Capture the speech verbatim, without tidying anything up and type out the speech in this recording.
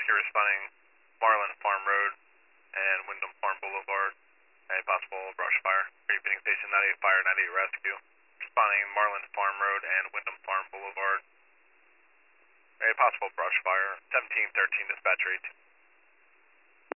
Rescue responding Marlin Farm Road and Wyndham Farm Boulevard. A possible brush fire. Repeating station ninety-eight Fire, ninety-eight Rescue. Responding Marlin Farm Road and Wyndham Farm Boulevard. A possible brush fire. seventeen thirteen dispatcher eighteen.